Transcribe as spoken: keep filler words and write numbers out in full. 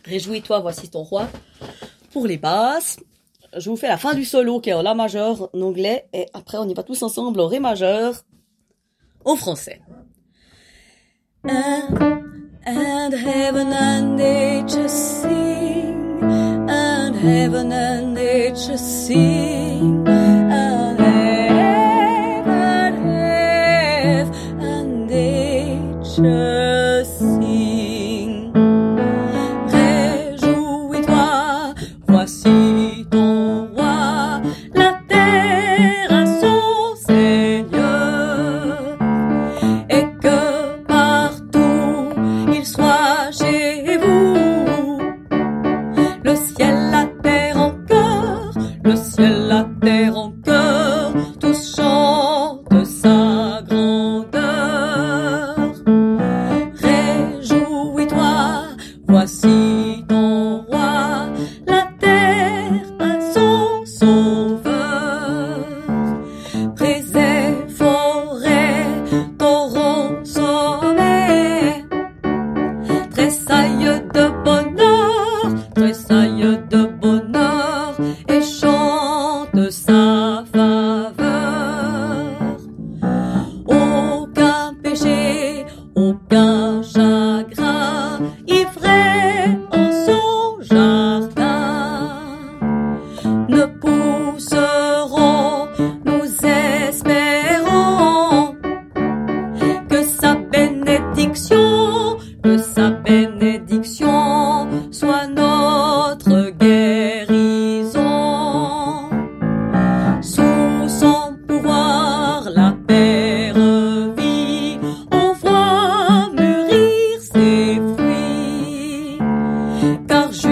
Réjouis-toi, voici ton roi. Pour les basses, je vous fais la fin du solo qui est en la majeur en anglais et après on y va tous ensemble au ré majeur au français. And, and heaven and nature sing, and heaven and nature sing, and heaven, heaven and nature sing. Réjouis-toi, voici ton roi, la terre a son Seigneur, et que partout il soit chez vous, le ciel, la terre en cœur, le ciel, la terre en cœur, tous chantent sa grandeur. Réjouis-toi, voici ton roi, la terre a son sauveur. Prés et forêts, torrents, sommets, tressaillent de bonheur, tressaillent de bonheur, et chantent sa faveur. Aucun péché, aucun chagrin, ivraie en son jardin, ne pousseront, nous espérons, que sa bénédiction, que sa bénédiction soit notre guérison. Sous son pouvoir, la paix revit, on voit mûrir ses fruits, car